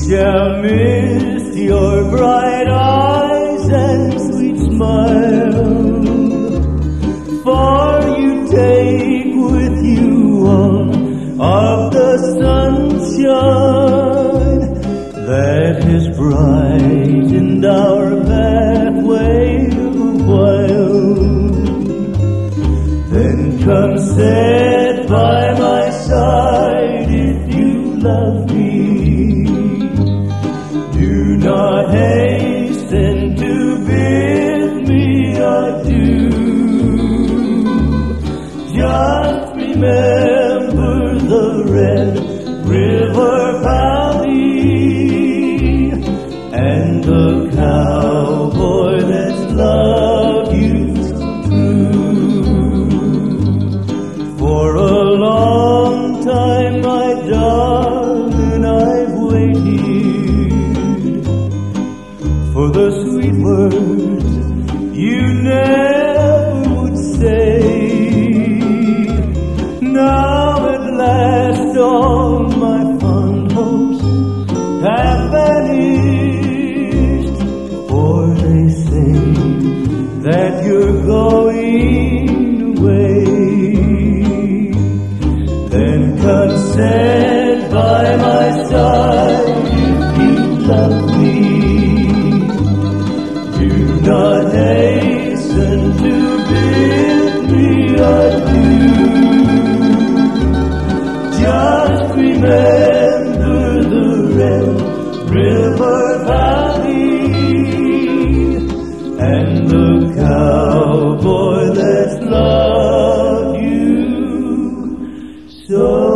shall miss your bright eyes and sweet smile, for you take with you all of the sunshine that has brightened our pathway a while. Then come sit by my side if you love me. Do not hasten to bid me adieu. Just remember the Red River Valley and the cowboy that's loved you so true. For a long time, my darling, I've waited for the sweet words you never would say. Now at last all my fond hopes have vanished, for they say that you're going away. Then consent by my side if you love me. Do not hasten to bid me adieu. Just remember the Red River Valley and the cowboy that's loved you so.